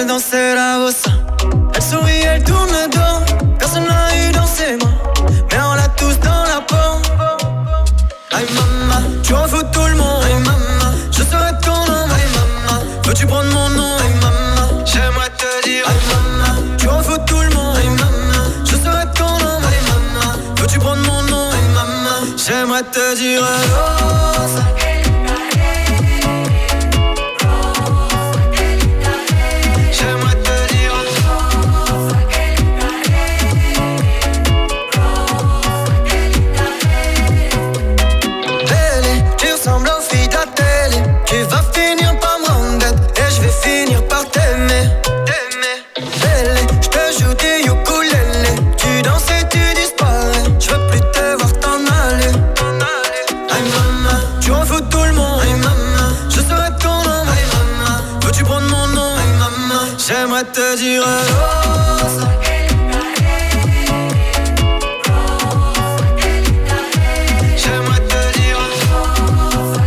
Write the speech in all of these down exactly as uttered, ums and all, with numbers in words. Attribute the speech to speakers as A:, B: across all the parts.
A: elle dansait la bossa. Elle sourit, elle tourne le dos. Personne n'a eu dans ses mains, mais on l'a tous dans la peau. Aïe maman, tu en fous tout le monde. Aïe maman, je serai ton nom. Aïe maman, veux-tu prendre mon nom? Aïe maman, j'aimerais te dire. Aïe maman, tu en fous tout le monde. Aïe maman, je serai ton nom. Aïe maman, veux-tu prendre mon nom? Aïe maman, j'aimerais te dire. Rosa. J'aimerais te dire Rosa. J'aimerais te dire Rosa.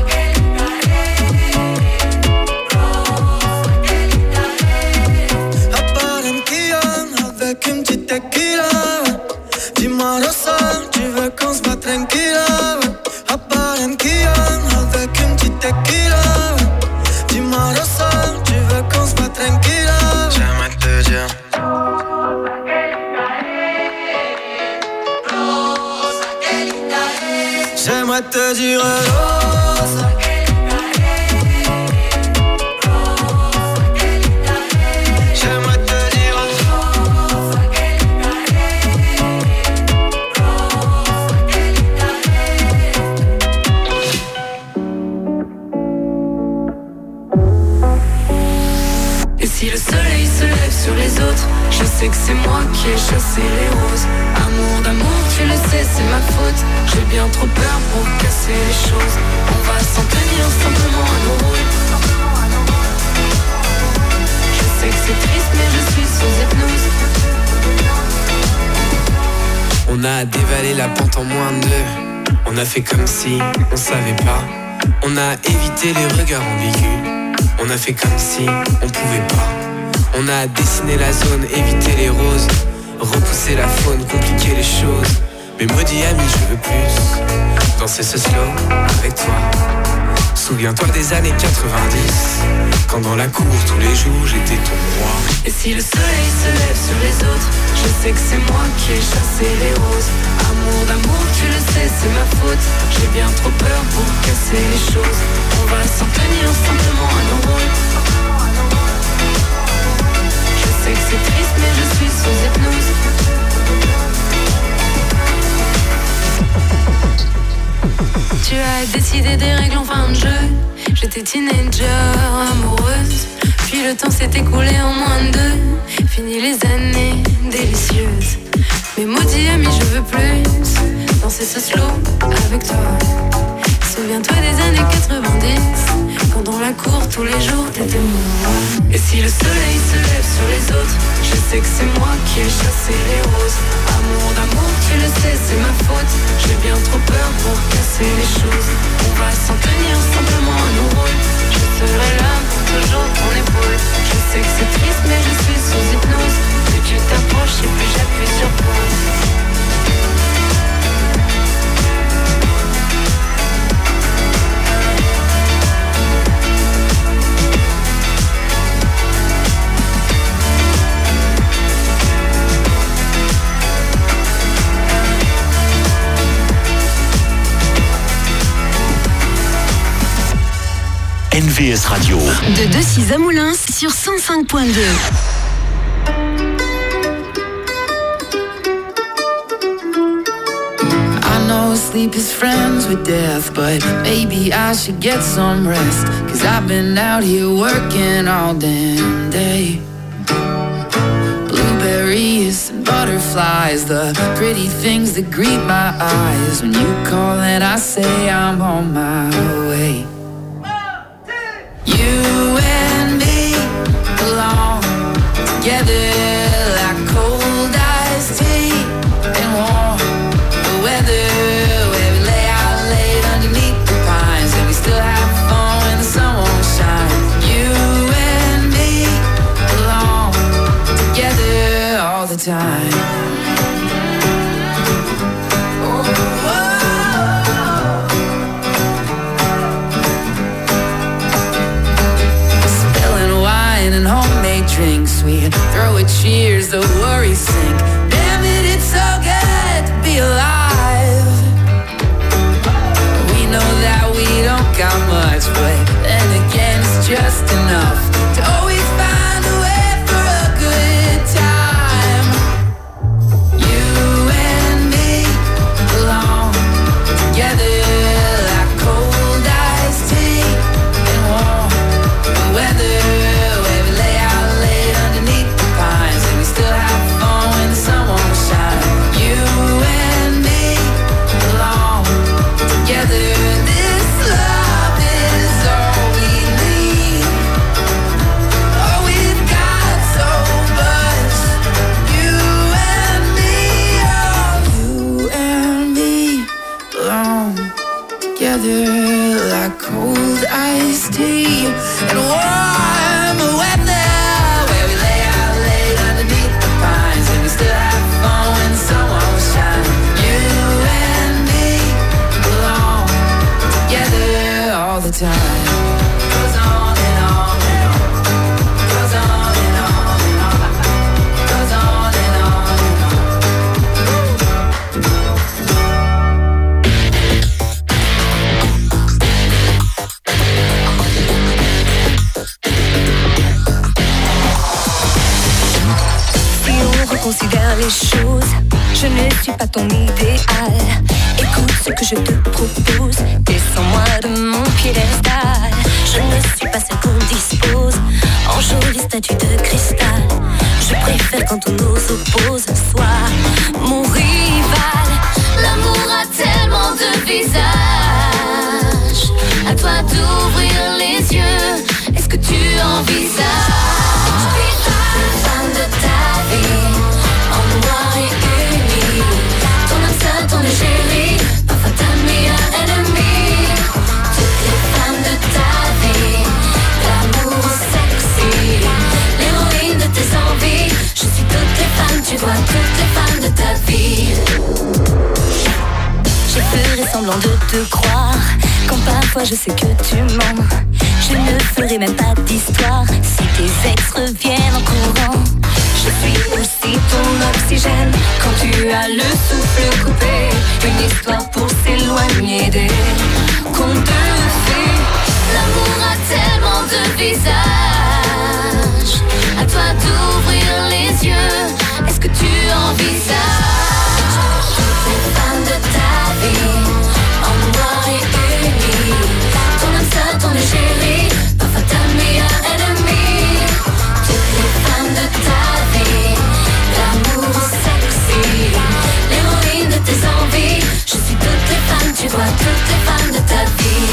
A: À Barranquilla, avec une petite tequila. Dis-moi Rosa, tu veux qu'on se batte tranquilla. À Barranquilla, avec une petite tequila. Dis-moi Rosa, tu veux qu'on se batte tranquilla. J'aimerais te dire J'aimerais te dire Rosa. J'aimerais te dire
B: Et si le soleil se lève sur les autres, je sais que c'est moi qui ai chassé les roses. Amour d'amour, tu le sais, c'est ma faute. J'ai bien trop peur pour casser les choses. On va s'en tenir simplement à nos rôles. Je sais que c'est triste, mais je suis sous hypnose.
C: On a dévalé la pente en moins de deux. On a fait comme si on savait pas. On a évité les regards ambigus. On a fait comme si on pouvait pas. On a dessiné la zone, évité les roses, repousser la faune, compliquer les choses. Mais maudit ami, je veux plus danser ce slow avec toi. Souviens-toi des années quatre-vingt-dix, quand dans la cour tous les jours j'étais ton roi.
B: Et si le soleil se lève sur les autres, je sais que c'est moi qui ai chassé les roses. Amour d'amour, tu le sais, c'est ma faute. J'ai bien trop peur pour casser les choses. On va s'en tenir simplement à nos rôles. Je sais que c'est triste, mais je suis sous hypnose. Tu as décidé des règles en fin de jeu. J'étais teenager, amoureuse. Puis le temps s'est écoulé en moins de deux. Fini les années délicieuses. Mais maudit ami, je veux plus danser ce slow avec toi. Souviens-toi des années quatre-vingt-dix, quand dans la cour tous les jours t'étais moi. Et si le soleil se lève sur les autres, je sais que c'est moi qui ai chassé les roses. Amour d'amour, tu le sais, c'est ma faute. J'ai bien trop peur pour casser les choses. On va s'en tenir simplement à nos rôles. Je serai là pour toujours ton épaule. Je sais que c'est triste mais je suis sous hypnose. Plus tu t'approches et plus j'appuie sur pause.
D: N V S Radio.
E: De Decize à Moulins sur cent cinq point deux.
F: I know sleep is friends with death, but maybe I should get some rest. Cause I've been out here working all damn day. Blueberries and butterflies, the pretty things that greet my eyes. When you call and I say I'm on my way. You and me belong together like cold iced tea and warm the weather, where we lay out late underneath the pines and we still have fun when the sun won't shine. You and me belong time. And homemade drinks, we throw a cheers, the worries sink. Damn it, it's so good to be alive. We know that we don't got much, but then again, it's just enough to always find a way for a good time. You and me belong together like cold iced tea and warm weather. Like cold iced tea and warm weather, where we lay out late underneath the pines, and we still have fun when the sun won't shine. You and me belong together all the time. Goes on and on and on. Goes on and on and on. Goes on and on and on.
D: Considère les choses, je ne suis pas ton idéal. Écoute ce que je te propose, descends-moi de mon piédestal. Je ne suis pas celle qu'on dispose en jolie statue de cristal. Je préfère quand on nous oppose, soit mon rival.
B: L'amour a tellement de visages, à toi d'ouvrir les yeux. Est-ce que tu envisages d'être femme de ta vie? En noir et uni, ton âme seule, ton égérie, parfois ta meilleure ennemie. Toutes les femmes de ta vie, l'amour sexy, l'héroïne de tes envies. Je suis toutes les femmes, tu vois, toutes les femmes de ta vie.
D: Je ferai semblant de te croire, quand parfois je sais que tu mens. Je ne ferai même pas d'histoire si tes ex reviennent en courant. Je suis aussi ton oxygène quand tu as le souffle coupé. Une histoire pour s'éloigner des contes de fées.
B: L'amour a tellement de visages, à toi d'ouvrir les yeux. Est-ce que tu envisages toutes les femmes de ta vie, en noir et uni, ton âme seule, ton égérie, parfois ta meilleure ennemie. Toutes les femmes de ta vie, l'amour sexy, l'héroïne de tes envies. Je suis toutes les femmes, tu vois, toutes les femmes de ta vie.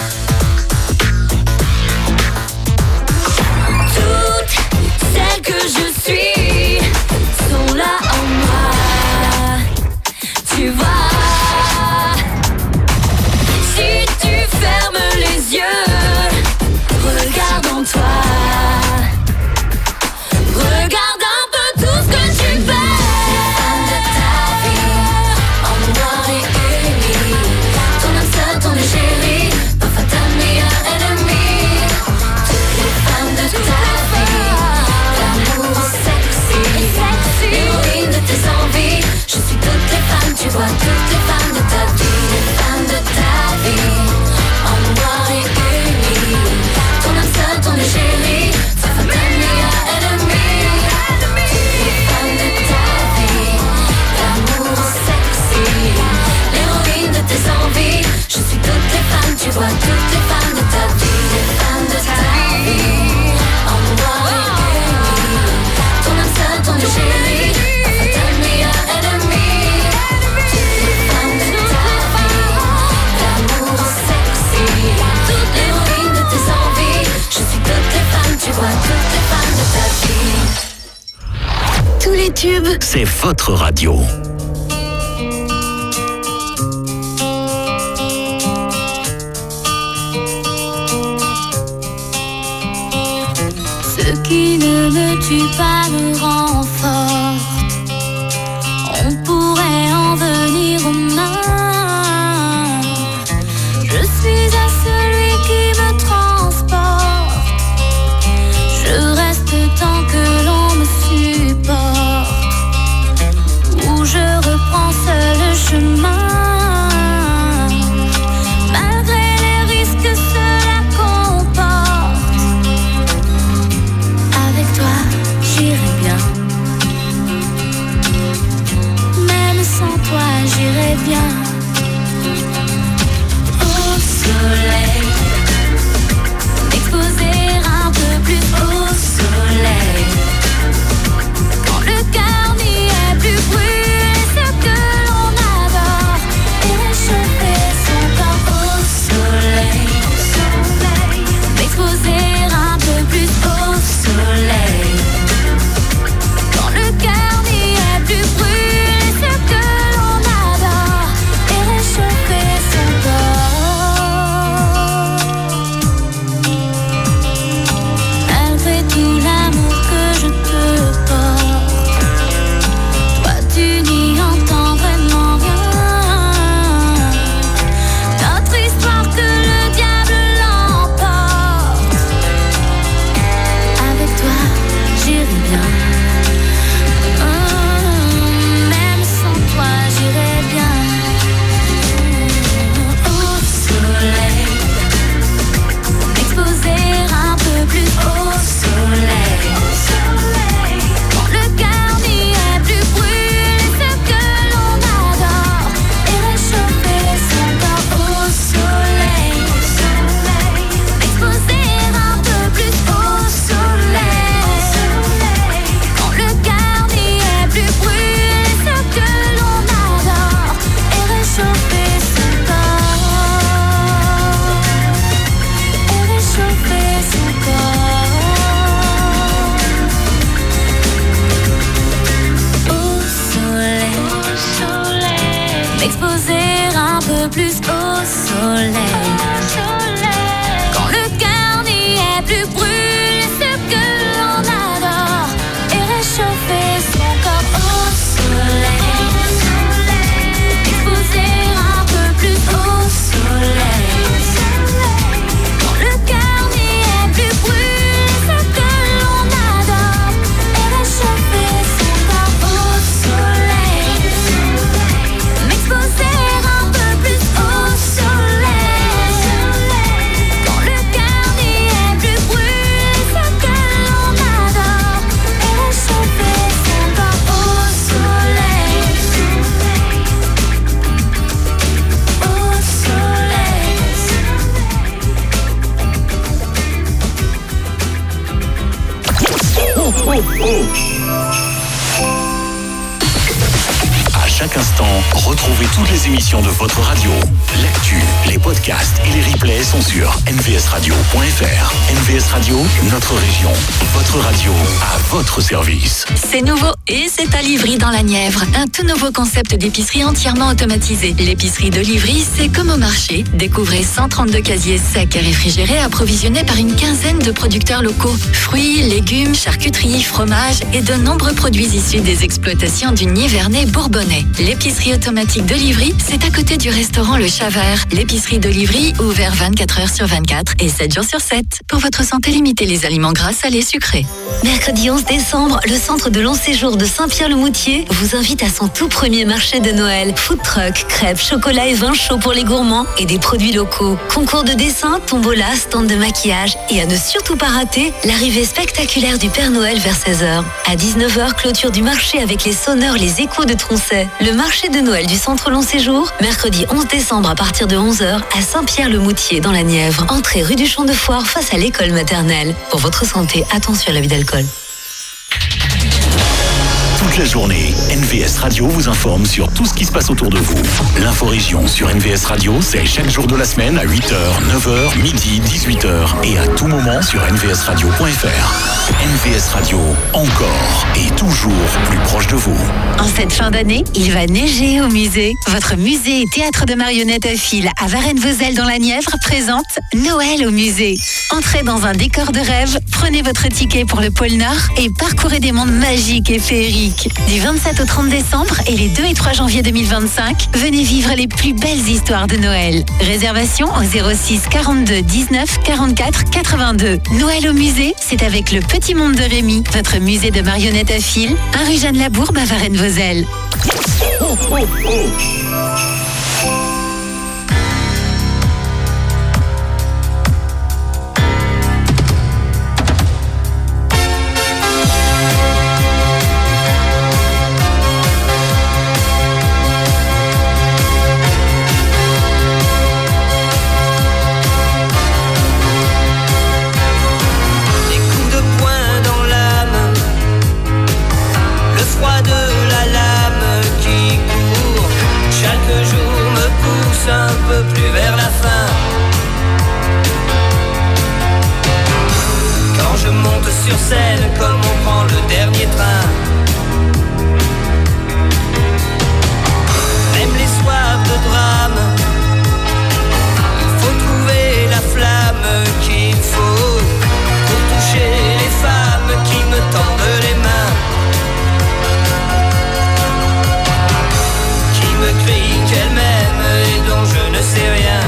D: Toutes celles que je suis sont là en moi. Tu vois, si tu fermes les yeux, regarde en toi. Regarde un peu tout ce que tu fais.
B: Femme de ta vie, en noir et uni, ton âme seule, ton égérie, parfois ta meilleure ennemie. Toutes les femmes de ta vie, l'amour sexy, l'héroïne de tes envies. Je suis toutes les femmes, tu vois, toutes les femmes de ta vie. Les femmes de ta vie, en noir et uni, ton âme seule, ton égérie, parfois ta meilleure ennemie. Toutes les femmes de ta vie, l'amour sexy, l'héroïne de tes envies. Je suis toutes les femmes, tu vois, toutes les femmes de ta vie. Les femmes de ta vie, en noir et uni, ton âme seule, ton égérie, parfois ta meilleure ennemie. Toutes les femmes de ta vie, l'amour sexy, l'héroïne de tes envies. Je suis toutes les femmes, tu vois, toutes les femmes de ta vie.
E: Tous les tubes,
G: c'est votre radio.
B: Ce qui ne me tue pas me rend forte.
G: À chaque instant, retrouvez toutes les émissions de votre radio. L'actu, les podcasts et les replays sont sur n v s radio point f r. N V S Radio, notre région, votre radio à votre service.
H: C'est nouveau et c'est à Livry dans la Nièvre. Un tout nouveau concept d'épicerie entièrement automatisé. L'épicerie de Livry, c'est comme au marché. Découvrez cent trente-deux casiers secs et réfrigérés approvisionnés par une quinzaine de producteurs locaux. Fruits, légumes, charcuterie, fromage et de nombreux produits issus des exploitations du Nivernais bourbonnais. L'épicerie automatique de Livry, c'est à côté du restaurant Le Chavert. L'épicerie de Livry, ouvert vingt-quatre heures sur vingt-quatre et sept jours sur sept. Pour votre santé, limitez les aliments gras, salés, sucrés.
E: Mercredi onze décembre, le centre de long séjour de Saint-Pierre-le-Moutier vous invite à son tout premier marché de Noël. Food truck, crêpes, chocolat et vin chaud pour les gourmands et des produits locaux. Concours de dessin, tombola, stand de maquillage et à ne surtout pas rater l'arrivée spectaculaire du Père Noël vers seize heures. À dix-neuf heures, clôture du marché avec les sonneurs, les échos de Troncet. Le marché de Noël du centre long séjour, mercredi onze décembre à partir de onze heures à Saint-Pierre-le-Moutier dans la Nièvre. Entrée rue du Champ de Foire face à l'école maternelle. Pour votre santé, attention à l'abus d'alcool.
G: Toute la journée, N V S Radio vous informe sur tout ce qui se passe autour de vous. L'inforégion sur N V S Radio, c'est chaque jour de la semaine à huit heures, neuf heures, midi, dix-huit heures et à tout moment sur n v s radio point f r. N V S Radio, encore et toujours plus proche de vous.
H: En cette fin d'année, il va neiger au musée. Votre musée et théâtre de marionnettes à fil à Varennes-Vauzelles dans la Nièvre présente Noël au musée. Entrez dans un décor de rêve, prenez votre ticket pour le pôle Nord et parcourez des mondes magiques et féeriques. Du vingt-sept au trente décembre et les deux et trois janvier deux mille vingt-cinq, venez vivre les plus belles histoires de Noël. Réservation au zéro six quarante-deux dix-neuf quarante-quatre quatre-vingt-deux. Noël au musée, c'est avec le Petit Monde de Rémi, votre musée de marionnettes à fil, un rue Jeanne Labourbe à Varennes-Vauzelles.
G: Oh, oh, oh.
A: Un peu plus vers la fin. Quand je monte sur scène, comme on prend le dernier train. Même les soirs de drame, il faut trouver la flamme qu'il faut pour toucher les femmes qui me tendent les mains, qui me crient qu'elles m'aiment et dont je ne sais rien.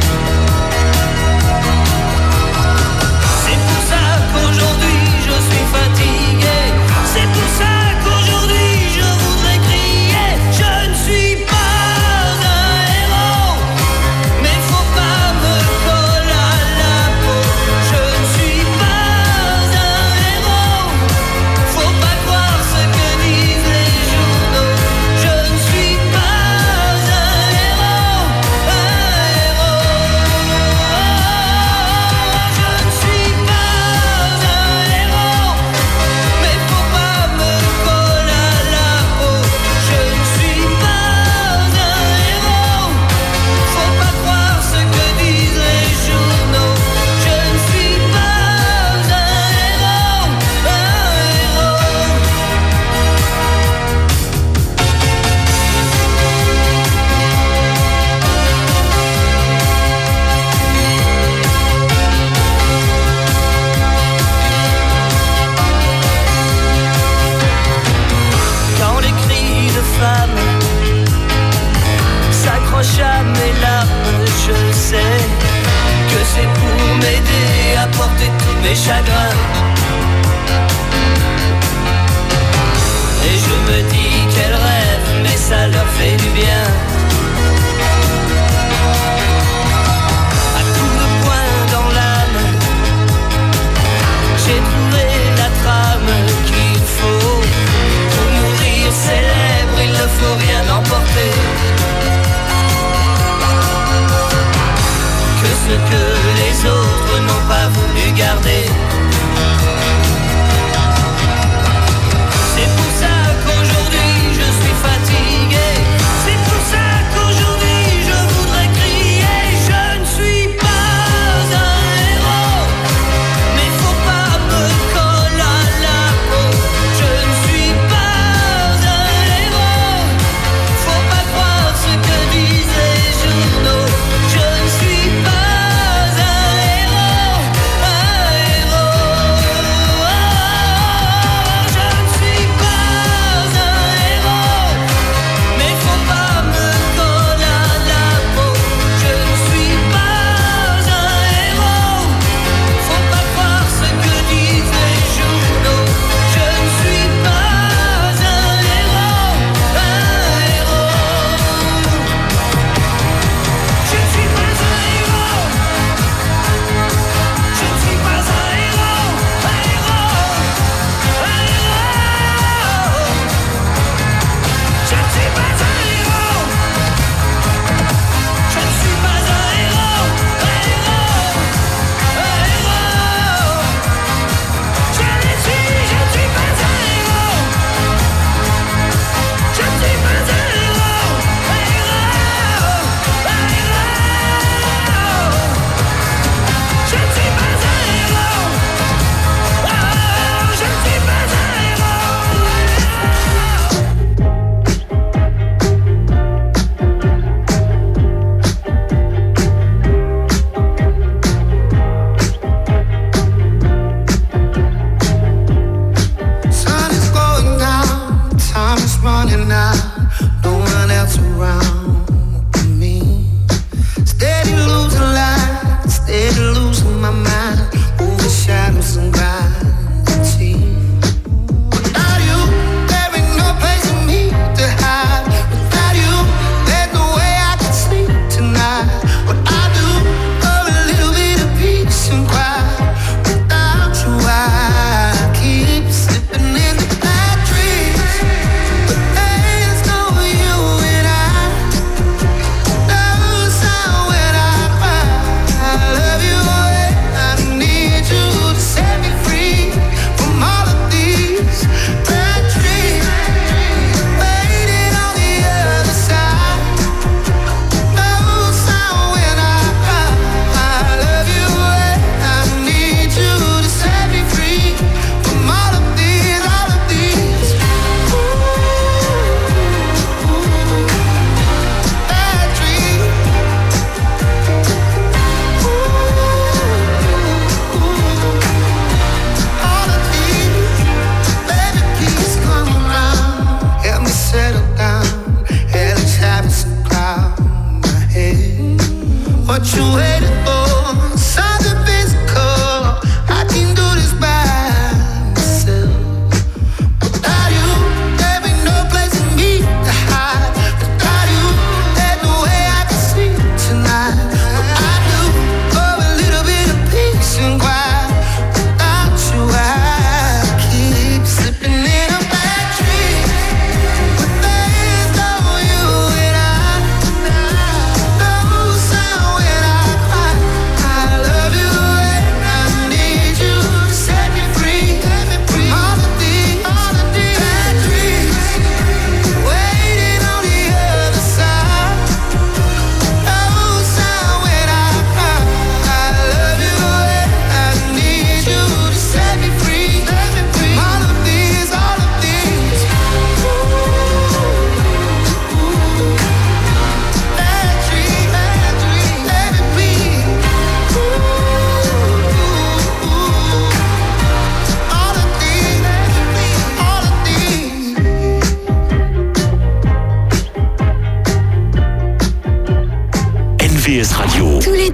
A: C'est pour ça qu'aujourd'hui je suis fatigué. C'est pour ça qu'aujourd'hui je voudrais crier. Je ne suis pas un héros, mais faut pas me coller à la peau. Je ne suis pas un héros, faut pas croire ce que disent les journaux. Je ne suis pas un héros, un héros. Je ne suis pas un héros, mais faut pas me coller à la peau. Je ne suis pas un héros, faut pas croire ce que disent les journaux. Je ne suis pas un héros, un héros. Quand les cris de femmes s'accrochent à mes larmes, je sais que c'est pour m'aider à porter tous mes chagrins. Et je me dis qu'elles rêvent, mais ça leur fait du bien. À coups de poing dans l'âme, j'ai trouvé la trame qu'il faut. Pour mourir célèbre, il ne faut rien emporter. Que ce que les autres n'ont pas voulu garder.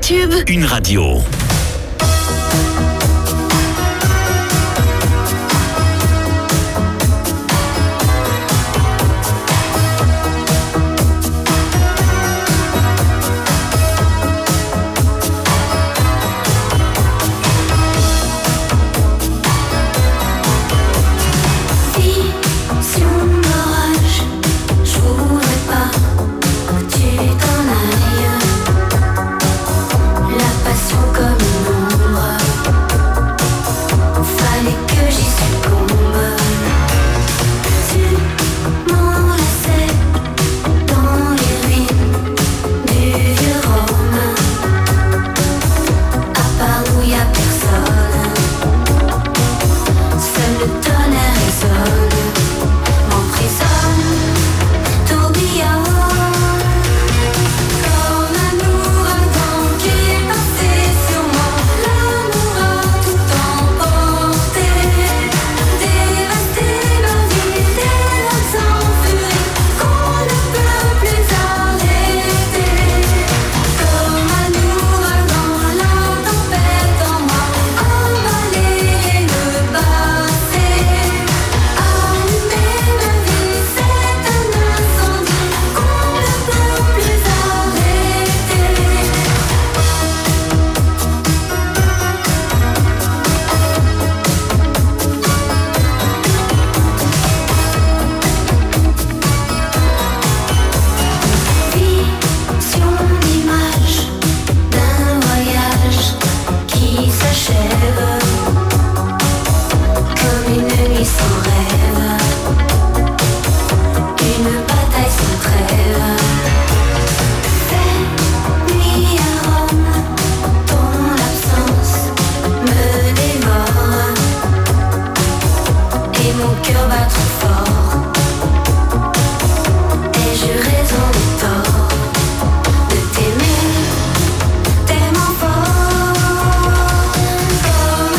E: tube.
G: Une radio.
F: Tellement fort,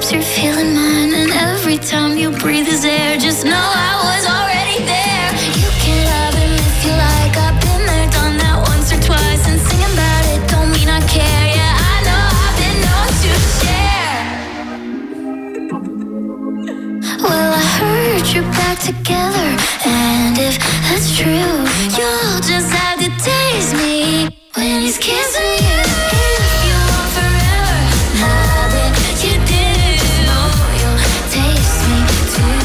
B: lips, you're feeling mine. And every time you breathe his air, just know I was already there. You can love him if you like. I've been there, done that once or twice. And singing about it don't mean I care. Yeah, I know I've been known to share. Well, I heard you're back together, and if that's true, you'll just have to taste me when he's kissing you. If you want forever, now that you do, you'll taste me too.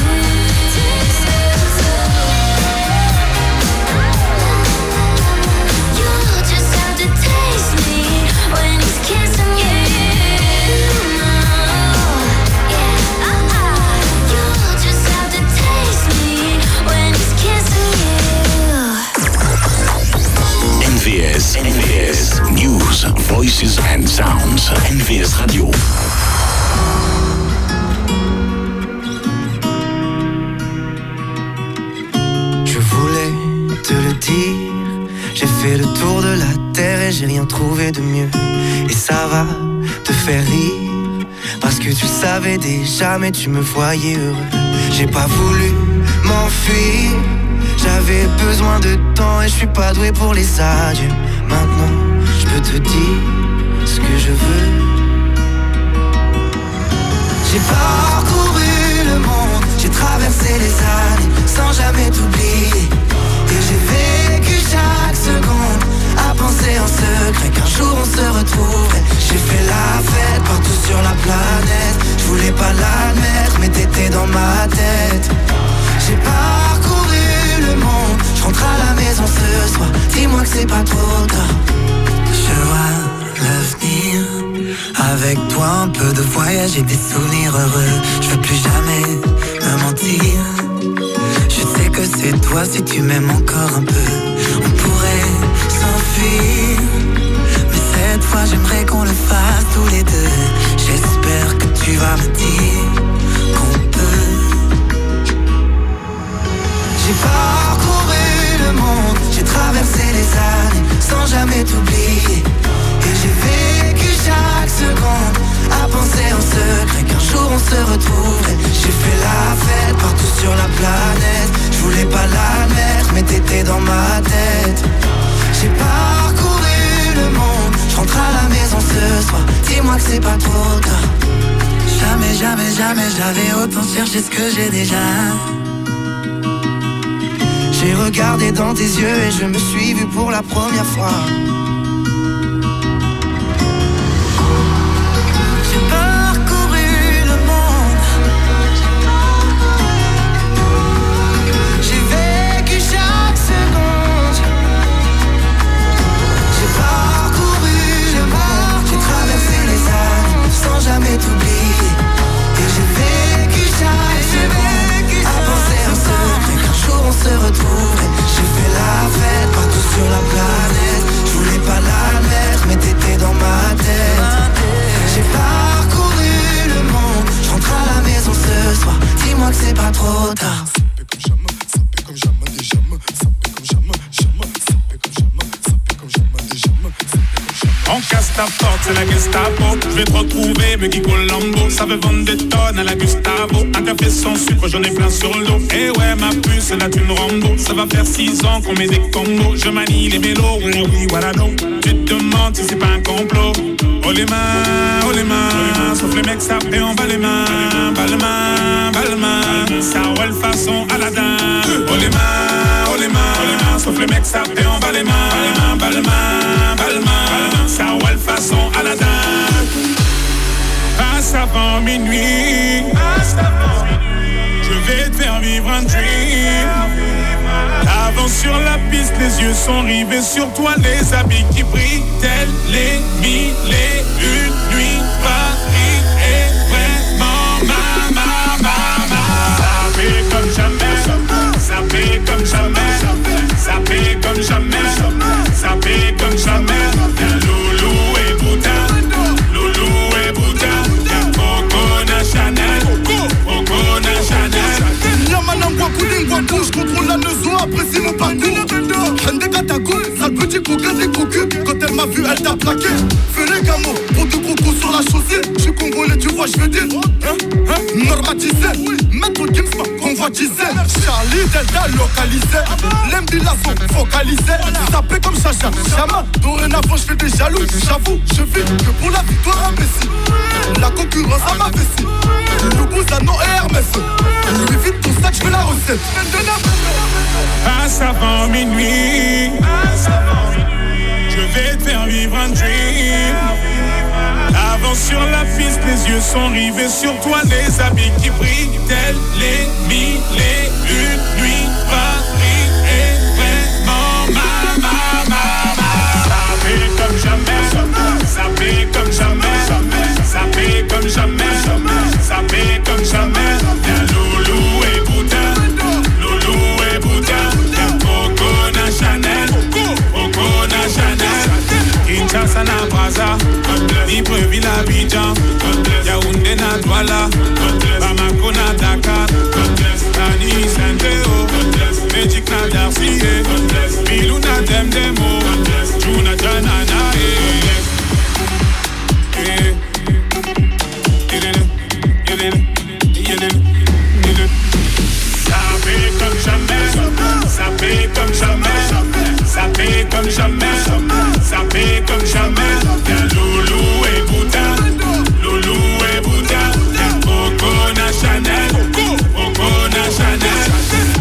B: You'll just have to taste me when he's kissing you. Yeah, uh-uh. You'll just have to taste me when he's kissing you.
G: N V S, N V S, News, Voices and Sounds, N V S Radio.
A: Je voulais te le dire, j'ai fait le tour de la terre et j'ai rien trouvé de mieux. Et ça va te faire rire, parce que tu savais déjà mais tu me voyais heureux. J'ai pas voulu m'enfuir, j'avais besoin de temps et je suis pas doué pour les adieux. Maintenant, je peux te dire ce que je veux. J'ai parcouru le monde, j'ai traversé les années sans jamais t'oublier. Et j'ai vécu chaque seconde à penser en secret qu'un jour on se retrouverait. J'ai fait la fête partout sur la planète, je voulais pas l'admettre mais t'étais dans ma tête. J'ai parcouru le monde, je rentre à la maison ce soir, dis-moi que c'est pas trop tard. Je vois l'avenir, avec toi un peu de voyage et des souvenirs heureux. Je veux plus jamais me mentir, je sais que c'est toi si tu m'aimes encore un peu. On pourrait s'enfuir, mais cette fois j'aimerais qu'on le fasse tous les deux. J'espère que tu vas me dire qu'on peut. J'ai parcouru le monde, j'ai traversé les années sans jamais t'oublier. Et j'ai vécu chaque seconde à penser en secret qu'un jour on se retrouverait. J'ai fait la fête partout sur la planète, je voulais pas l'admettre mais t'étais dans ma tête. J'ai parcouru le monde, je rentre à la maison ce soir, dis-moi que c'est pas trop tard. Jamais, jamais, jamais j'avais autant cherché ce que j'ai déjà. J'ai regardé dans tes yeux et je me suis vu pour la première fois. J'ai parcouru le monde, j'ai vécu chaque seconde. J'ai parcouru le monde, j'ai traversé les années sans jamais t'oublier. Et j'ai vécu chaque seconde à penser en secret qu'un jour on se retrouverait. J'ai fait la fête partout sur la planète, je voulais pas l'admettre mais t'étais dans ma tête. J'ai parcouru le monde, je rentre à la maison ce soir, dis-moi que c'est pas trop tard.
I: On casse ta porte, c'est la Gestapo. Je vais te retrouver, me Guy Colombo. Ça veut vendre des tonnes à la Gustavo. Un café sans sucre, j'en ai plein sur le dos. Eh ouais, ma puce, c'est la thune Rambo. Ça va faire six ans qu'on met des combos. Je manie les mélos, oui, oui, voilà, non. Tu te demandes si c'est pas un complot. Oh les mains, oh les mains. Sauf les mecs, ça fait en bas les mains. Bas les mains, bas les mains. Ça roule façon Aladdin. Oh les mains, oh les mains. Sauf les mecs, ça fait en bas les mains. Bas les mains, bas les mains. Ça roule façon Aladdin. Passe avant minuit, je vais te faire vivre un dream. Avance sur la piste, les yeux sont rivés sur toi, les habits qui brillent, tels les mille et une nuits. Paris est vraiment ma, ma, ma, ma. Ça fait comme jamais, ça fait comme jamais, ça fait comme jamais, ça fait comme jamais. Loulou et Bouddha, Loulou et Bouddha, Coco na Chanel, Coco na Chanel.
J: La manangwa koulingwa kou, j'contrôle la leçon, apprécie mon parcours. Hende Katako, sale petit coquin des cocus. Quand elle m'a vu, elle t'a plaqué. Fais les gamos, pour deux cocos sur la chaussée. suis congolais, tu vois, je veux dire. Hein, hein, normatisé, maître Gims m'a convoitisé. Charlie Delta localisé, l'embilason focalisé. Sapé comme Chacha, Chama. Dorénavant, je fais des jaloux. J'avoue, je vis que pour la victoire imbécile. La concurrence à ma vessie. Loubouzanon et Hermès. Louis vite ton sac, je fais la recette.
I: Passe avant minuit, je vais te faire vivre un dream. Avance sur la piste, les yeux sont rivés sur toi, les habits qui brillent, tels les mille et une nuits. Paris est vraiment ma, ma, ma, ma. Sapé comme jamais, sapé comme jamais, sapé comme jamais, sapé comme jamais. Y'a Loulou et Bouddha, Loulou et Bouddha, y'a Coco na Chanel, Coco na Chanel. Kinshasa na Brazza, Libreville à Abidjan, Yaoundé na Douala, Bamako na Dakar, Tani Saint-Théo, Magic na Darcy, Bilou na Demdemo, Juna Janana. Sapé comme jamais, sapé comme jamais, sapé comme jamais, sapé comme jamais. Y'a Loulou et Bouddha, Loulou et Bouddha, y'a Coco na Chanel, Coco na Chanel.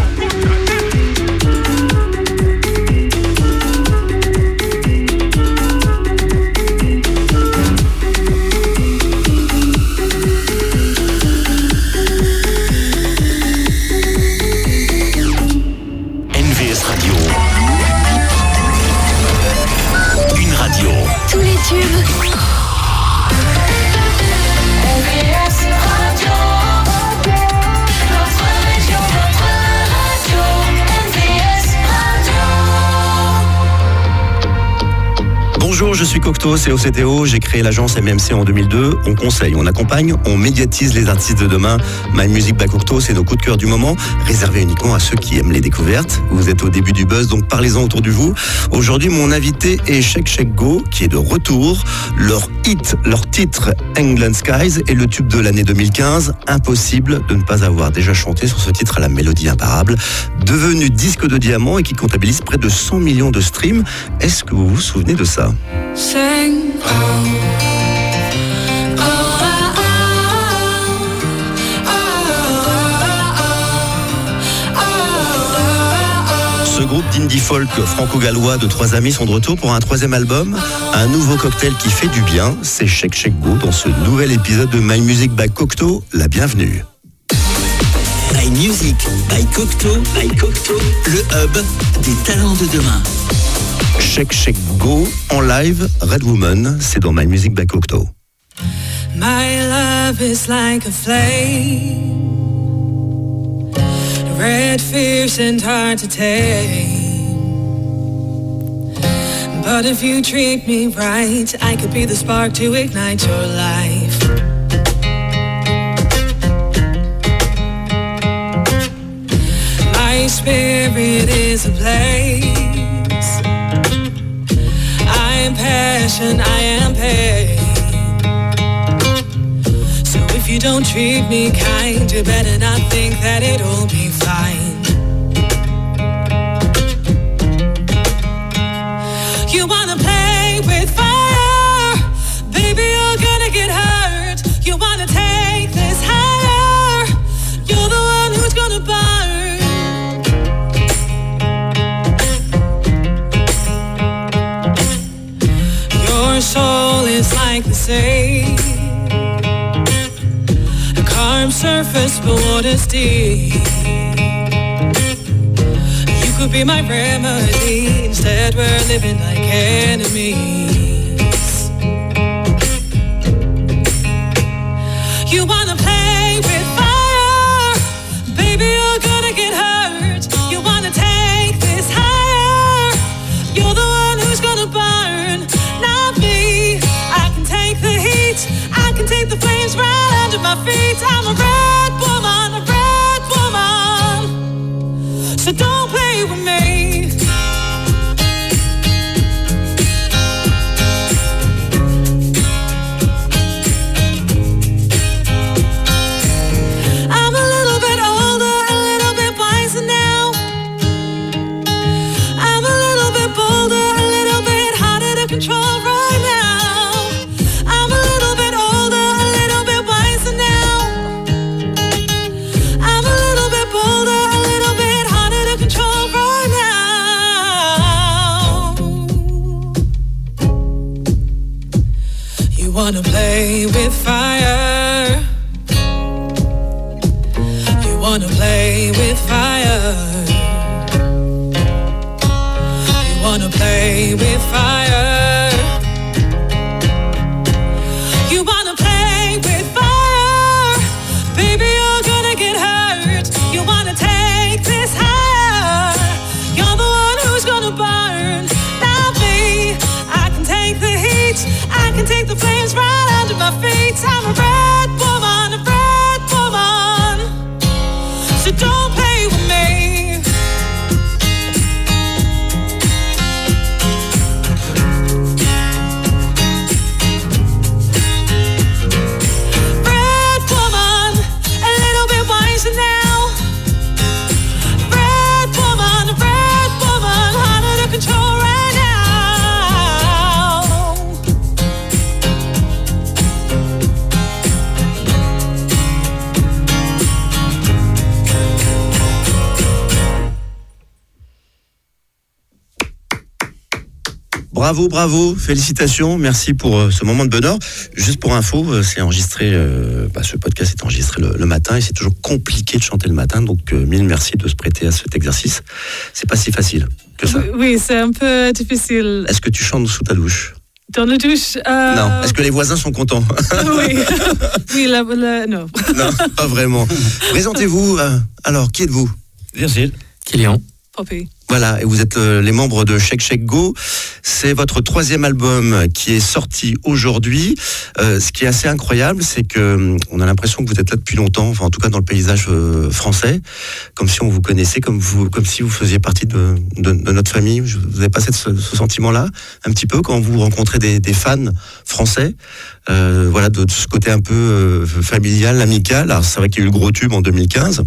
E: Tous les tubes.
K: Bonjour, je suis Cocteau, c'est O C T O, j'ai créé l'agence M M C en deux mille deux. On conseille, on accompagne, on médiatise les artistes de demain. My Music by Cocteau, c'est nos coups de cœur du moment, réservés uniquement à ceux qui aiment les découvertes. Vous êtes au début du buzz, donc parlez-en autour de vous. Aujourd'hui, mon invité est Check Check Go, qui est de retour. Leur hit, leur titre England Skies est le tube de l'année deux mille quinze. Impossible de ne pas avoir déjà chanté sur ce titre à la mélodie imparable. Devenu disque de diamant et qui comptabilise près de cent millions de streams. Est-ce que vous vous souvenez de ça?
B: Sing, oh, oh, oh, oh,
K: Ce groupe d'indie folk franco-gallois de trois amis sont de retour pour un troisième album, un nouveau cocktail qui fait du bien. C'est Check Check Go dans ce nouvel épisode de My Music by Cocteau. La bienvenue.
L: My Music by Cocteau, by Cocteau, le hub des talents de demain.
K: Check Check Go en live, Red Woman, c'est dans My Music by Cocteau.
B: my love is like a flame, red, fierce and hard to tame. But if you treat me right, I could be the spark to ignite your life. My spirit is a blaze. I am passion, I am pain. So if you don't treat me kind, you better not think that it'll be fine. You wanna play with fire, baby, you're gonna get hurt. You wanna take this higher, you're the one who's gonna burn. Your soul is like the sea, a calm surface but water's deep. You could be my remedy, instead we're living like enemies. You wanna play with fire, baby, you're gonna get hurt. You wanna take this higher, you're the one who's gonna burn. Not me, I can take the heat, I can take the flames right under my feet. I'm a red woman, a red woman, so don't play with me.
M: wanna play with fire. You wanna play with fire. You wanna play with fire. Baby, you're gonna get hurt. You wanna take this higher. You're the one who's gonna burn. Not me. I can take the heat. I can take the flames right under my feet. I'm a red woman, a red woman. So don't play with me. Red woman, a little bit wiser now. Red woman, a red woman, harder to control right now.
K: Bravo, bravo, félicitations, merci pour euh, ce moment de bonheur. Juste pour info, euh, c'est enregistré, euh, bah, ce podcast est enregistré le, le matin et c'est toujours compliqué de chanter le matin, donc euh, mille merci de se prêter à cet exercice. C'est pas si facile que ça.
M: Oui, c'est un peu difficile.
K: Est-ce que tu chantes sous ta douche?
M: Dans la douche euh...
K: Non. Est-ce que les voisins sont contents?
M: Oui, oui la, la, non.
K: Non, pas vraiment. Présentez-vous. Euh, alors, qui êtes-vous?
N: Virgile.
C: Kylian.
M: Poppy.
K: Voilà, et vous êtes euh, les membres de Shake Shake Go. C'est votre troisième album qui est sorti aujourd'hui. Euh, ce qui est assez incroyable, c'est que on a l'impression que vous êtes là depuis longtemps, enfin en tout cas dans le paysage euh, français, comme si on vous connaissait, comme vous, comme si vous faisiez partie de, de, de notre famille. Vous avez pas ce, ce sentiment-là, un petit peu, quand vous rencontrez des, des fans français, euh, voilà, de, de ce côté un peu euh, familial, amical. Alors c'est vrai qu'il y a eu le gros tube en deux mille quinze.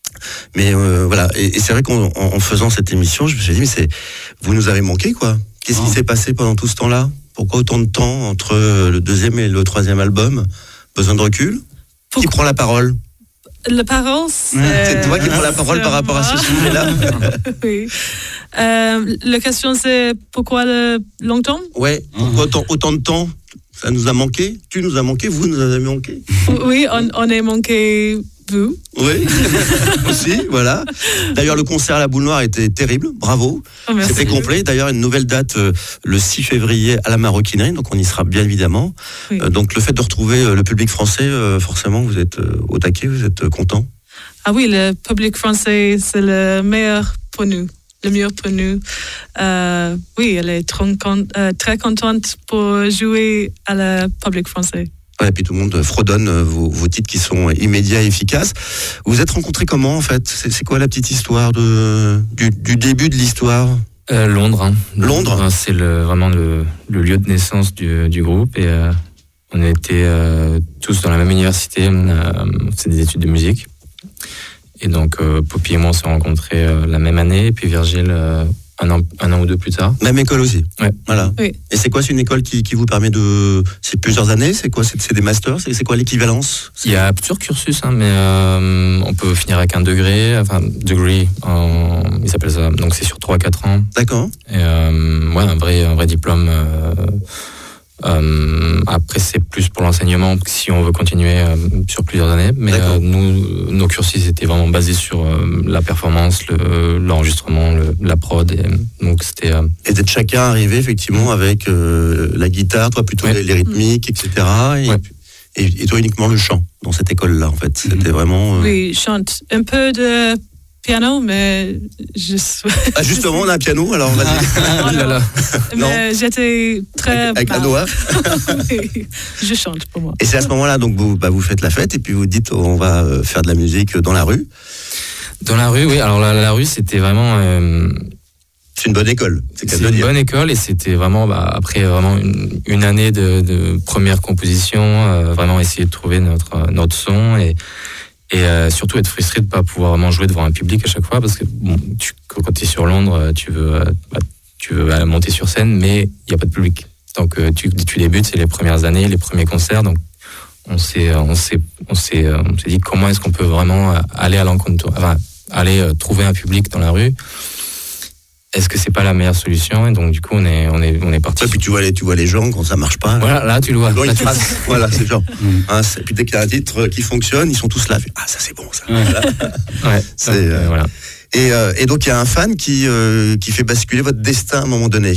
K: Mais euh, voilà, et, et c'est vrai qu'en en faisant cette émission, je me suis dit, mais c'est, vous nous avez manqué, quoi. Qu'est-ce oh. qui s'est passé pendant tout ce temps-là? Pourquoi autant de temps entre le deuxième et le troisième album? Besoin de recul? Pourquoi? Qui prend la parole?
M: La parole, c'est...
K: C'est toi qui prends la parole par rapport à ce sujet-là?
M: Oui. Euh, la question, c'est pourquoi le longtemps?
K: Ouais, pourquoi autant, autant de temps? Ça nous a manqué? Tu nous as manqué? Vous nous avez manqué?
M: Oui, on, on est manqué... Vous.
K: Oui, aussi, voilà. D'ailleurs, le concert à la Boule Noire était terrible, bravo.
M: Oh,
K: c'était complet. D'ailleurs, une nouvelle date euh, le six février à la Maroquinerie, donc on y sera bien évidemment. Oui. Euh, donc le fait de retrouver euh, le public français, euh, forcément, vous êtes euh, au taquet, vous êtes euh, content?
M: Ah oui, le public français, c'est le meilleur pour nous. Le mieux pour nous. Euh, oui, elle est très, euh, très contente pour jouer à le public français.
K: Et puis tout le monde fredonne vos, vos titres qui sont immédiats et efficaces. Vous vous êtes rencontrés comment, en fait? c'est, c'est quoi la petite histoire de, du, du début de l'histoire?
C: euh, Londres. Hein.
K: Londres.
C: C'est le, vraiment le, le lieu de naissance du, du groupe. Et euh, on était euh, tous dans la même université. On a fait des études de musique. Et donc, euh, Poppy et moi, on s'est rencontrés euh, la même année. Et puis Virgile... Euh, Un an, un an ou deux plus tard.
K: Même école aussi.
C: Ouais.
K: Voilà.
M: Oui.
K: Et c'est quoi, c'est une école qui, qui vous permet de... C'est plusieurs années? C'est quoi? C'est, c'est des masters? C'est, c'est quoi l'équivalence?
C: Il y a plusieurs cursus, hein, mais euh, on peut finir avec un degré, enfin, degree, en, il s'appelle ça. Donc c'est sur trois à quatre ans.
K: D'accord.
C: Et euh, ouais, un vrai, un vrai diplôme. Euh, Euh, après, c'est plus pour l'enseignement si on veut continuer euh, sur plusieurs années. Mais euh, nous, nos cursus étaient vraiment basés sur euh, la performance, le, l'enregistrement, le, la prod. Et, donc c'était. Euh...
K: Et d'être chacun arrivé effectivement avec euh, la guitare, toi plutôt ouais. les, les rythmiques, et cetera. Et,
C: ouais.
K: et, et toi uniquement le chant dans cette école-là, en fait. C'était vraiment. Euh...
M: Oui, je chante un peu de piano, mais je...
K: Ah, justement, on a un piano, alors vas-y.
M: Oh, là, là. Mais j'étais très...
K: Avec, avec la doigt.
M: Oui, je chante pour moi.
K: Et c'est à ce moment-là, donc, vous, bah, vous faites la fête, et puis vous dites, on va faire de la musique dans la rue.
C: Dans la rue, oui. Alors, la, la rue, c'était vraiment... Euh...
K: C'est une bonne école. C'est,
C: c'est une dire. bonne école, et c'était vraiment, bah, après vraiment une, une année de, de première composition, euh, vraiment essayer de trouver notre, notre son, et... Et euh, surtout être frustré de ne pas pouvoir vraiment jouer devant un public à chaque fois, parce que bon, tu, quand tu es sur Londres, tu veux, bah, tu veux monter sur scène, mais il n'y a pas de public. Donc euh, tu, tu débutes, c'est les premières années, les premiers concerts, donc on s'est, on s'est, on s'est, on s'est dit comment est-ce qu'on peut vraiment aller à l'encontre, enfin, aller trouver un public dans la rue.
N: est-ce que c'est pas la meilleure solution? Et donc du coup on est on est on est parti.
K: Et puis tu vois les tu vois les gens quand ça marche pas.
N: Voilà, là tu le vois.
K: Là,
N: Là,
K: ils
N: tu-
K: tracent. Voilà, c'est genre. Hein, c'est- puis dès qu'il y a un titre qui fonctionne, ils sont tous là. Ah, ça c'est bon ça. Voilà.
N: Ouais.
K: C'est,
N: Donc,
K: euh,
N: voilà.
K: Et, euh, et donc il y a un fan qui euh, qui fait basculer votre destin à un moment donné.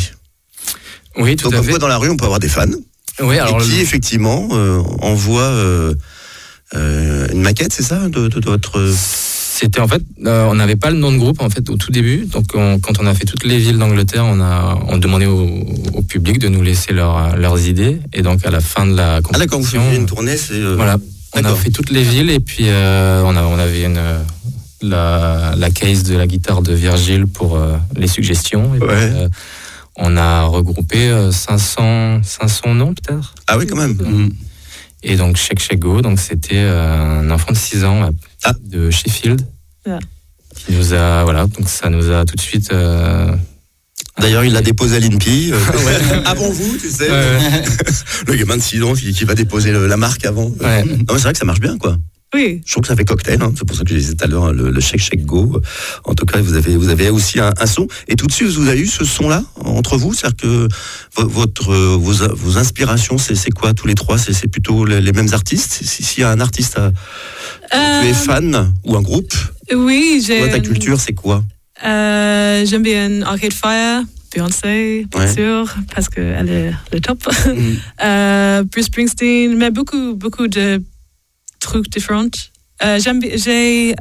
N: Oui, tout
K: donc
N: à
K: on
N: fait.
K: voit dans la rue, on peut avoir des fans.
N: Oui, alors
K: et qui
N: le-
K: effectivement euh, envoie euh, euh, une maquette, c'est ça, de, de, de votre.
N: C'était en fait, euh, on n'avait pas le nom de groupe en fait au tout début. Donc on- quand on a fait toutes les villes d'Angleterre, on a on demandait au, au public de nous laisser leur- leurs idées. Et donc à la fin de la
K: Ah d'accord, vous
N: compétition,
K: faisiez une tournée, c'est. euh,
N: voilà, on a
K: d'accord.
N: fait toutes les villes et puis euh, on a on avait une euh, la, la case de la guitare de Virgile pour euh, les suggestions. Et puis,
K: Ouais.
N: euh, on a regroupé euh, cinq cents cinq cents noms peut-être.
K: Ah oui, quand même.
N: Mhm. Et donc Shake Shake Go, donc c'était euh, un enfant de six ans euh,
K: Ah.
N: de Sheffield.
O: Yeah.
N: Qui nous a, voilà, donc ça nous a tout de suite. euh,
K: D'ailleurs, il l'a déposé à l'I N P I. euh, avant vous, tu sais.
N: Ouais, ouais.
K: Le gamin de six ans qui, qui va déposer le- la marque avant.
N: Ouais.
K: Non, mais c'est vrai que ça marche bien, quoi.
O: Oui.
K: Je trouve que ça fait cocktail, hein. C'est pour ça que je disais tout à l'heure, le, le Shake Shake Go. En tout cas, vous avez, vous avez aussi un, un son. Et tout de suite, vous avez eu ce son-là entre vous. C'est-à-dire que vo- votre, euh, vos, vos inspirations, c'est, c'est quoi tous les trois? C'est, c'est plutôt les, les mêmes artistes? Si- S'il y a un artiste, à, tu es
O: Euh,
K: fan ou un groupe?
O: Oui, j'ai.
K: Toi, ta culture, c'est quoi?
O: Euh, j'aime bien Arcade Fire, Beyoncé, bien
K: Ouais.
O: sûr, parce qu'elle est le top.
K: Mm.
O: Euh, Bruce Springsteen, mais beaucoup, beaucoup de trucs différents. Euh, j'aime, bi- j'ai